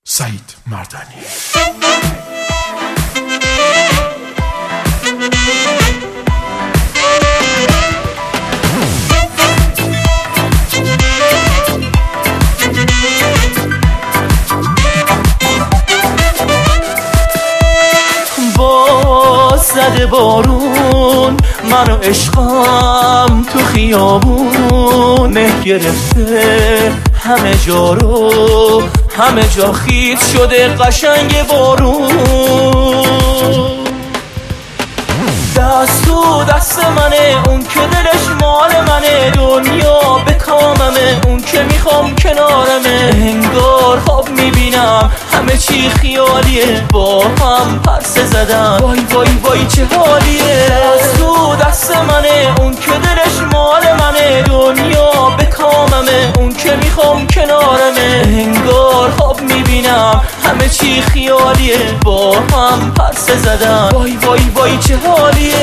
سعید مردانی. زده بارون منو عشقم تو خیابون مه گرفته همه جا رو، همه جا خیس شده قشنگ بارون. دست تو دست منه اون که دلش مال منه، دنیا به کاممه اون که میخوام کنارمه. انگار خواب میبینم همه چی خیالیه، با هم پرسه زدن وای وای وای چه حالیه. دست تو دست منه اون که دلش مال منه، دنیا به کاممه اون که میخوام کنارمه. انگار خواب میبینم همه چی خیالیه، با هم پرسه زدن وای وای وای چه حالیه.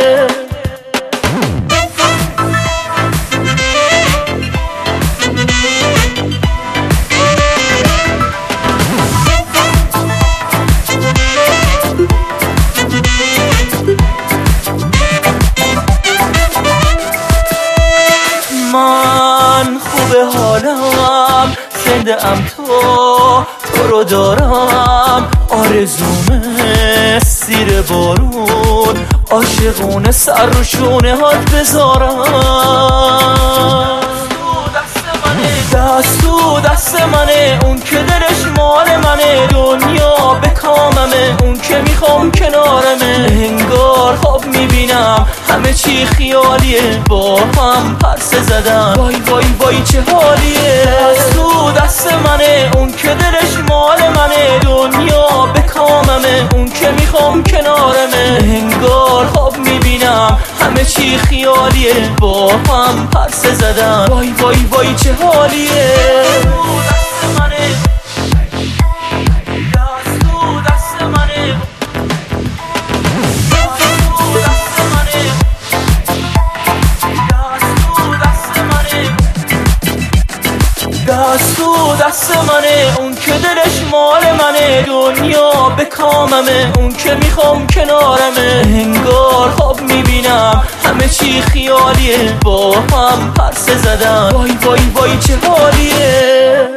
من خوب حالم، زنده ام تو رو دارم. آرزومه سیر بارون، عاشقونه سر رو شونه هات بذارم. دست تو دست منه اون که دلش مال منه، دنیا به کاممه اون که میخوام کنارمه. انگار خواب میبینم همه چی خیالیه، با هم پرسه زدن وای وای وای چه حالیه. دست تو دست منه اون که دلش مال منه، دنیا به کاممه اون که میخوام کنارمه. انگار خواب میبینم همه چی خیالیه، با هم پرسه زدن وای وای وای چه حالیه. دست منه دست تو دست منه، دست تو دست منه اون که دلش مال منه، دنیا به کاممه اون که میخوام کنارمه. انگار خواب میبینم همه چی خیالیه، با هم پرسه زدن وای وای وای چه حالیه.